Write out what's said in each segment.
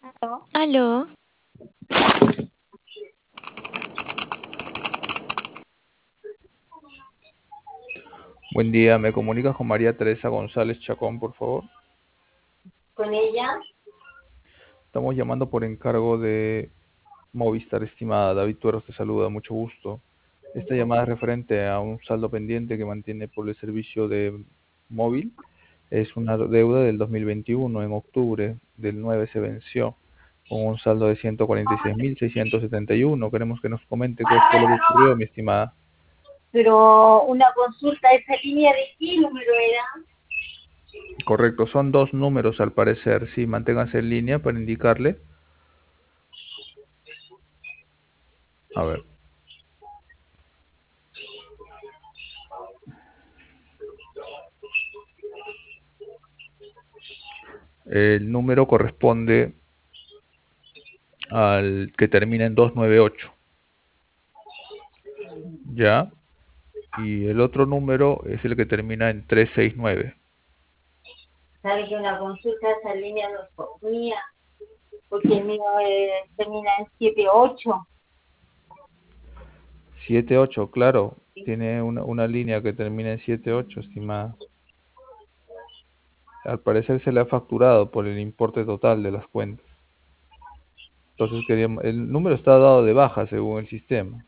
¿No? Aló, Buen día, ¿me comunicas con María Teresa González Chacón, por favor? Con ella. Estamos llamando por encargo de Movistar, estimada. David Tueros te saluda, mucho gusto. Esta llamada es referente a un saldo pendiente que mantiene por el servicio de móvil. Es una deuda del 2021, en octubre del 9 se venció, con un saldo de 146.671. Queremos que nos comente qué fue lo que ocurrió, mi estimada. Pero una consulta, ¿esa línea de qué número era? Correcto, son dos números al parecer. Sí, manténgase en línea para indicarle. A ver. El número corresponde al que termina en 298, ¿ya? Y el otro número es el que termina en 369. ¿Sabe que una consulta, esa línea no es mía? Porque el mío termina en 78. 78, claro, tiene una línea que termina en 78, estimada. Al parecer se le ha facturado por el importe total de las cuentas. Entonces el número está dado de baja según el sistema.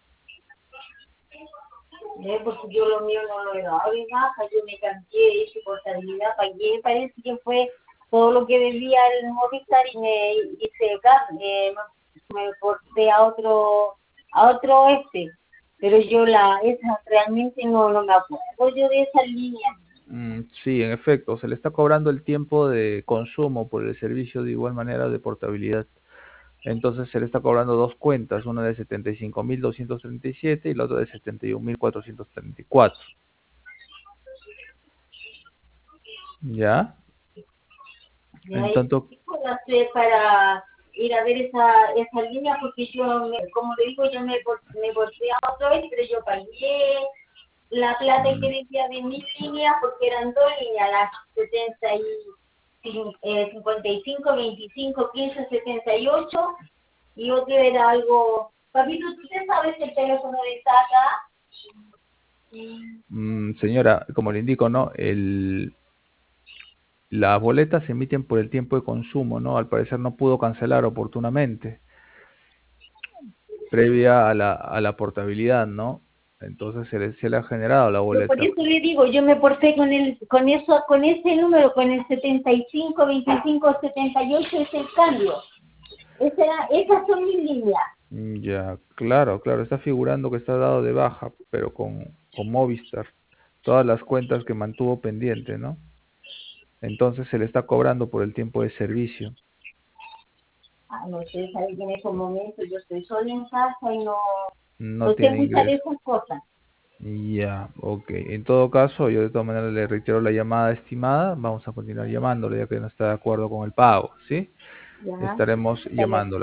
Porque yo lo mío no lo he dado de baja, yo me cambié, hice portabilidad, pagué, parece que fue todo lo que debía el Movistar y me hice me porté a otro pero yo esa realmente no me acuerdo yo de esa línea. Sí, en efecto, se le está cobrando el tiempo de consumo por el servicio de igual manera de portabilidad. Entonces se le está cobrando dos cuentas, una de 75.237 y la otra de 71.434. ¿Ya? Y En ahí, tanto, ¿qué puedo hacer para ir a ver esa línea? Porque yo, como le digo, yo me porté a otro pero yo pagué la plata que mm, decía de mi línea, porque eran dos líneas, las 55, 25, 15, 78, y otro era algo. Papito, ¿tú te sabes el teléfono de Saga? señora, como le indico, ¿no? Las boletas se emiten por el tiempo de consumo, ¿no? Al parecer no pudo cancelar oportunamente, previa a la portabilidad, ¿no? Entonces se le ha generado la Yo por boleta. eso le digo, yo me porté con ese número, con el 75, 25, 78, es el cambio. Esas son mis líneas. Ya, claro, claro, está figurando que está dado de baja, pero con Movistar, todas las cuentas que mantuvo pendiente, ¿no? Entonces se le está cobrando por el tiempo de servicio. No sé, sabe que en esos momentos yo estoy sola en casa y No no sé tiene muchas de ingreso. esas cosas. Ya, ok. En todo caso, yo de todas maneras le reitero la llamada estimada. Vamos a continuar llamándole ya que no está de acuerdo con el pago, ¿sí? Ya, Estaremos hasta la llamándole.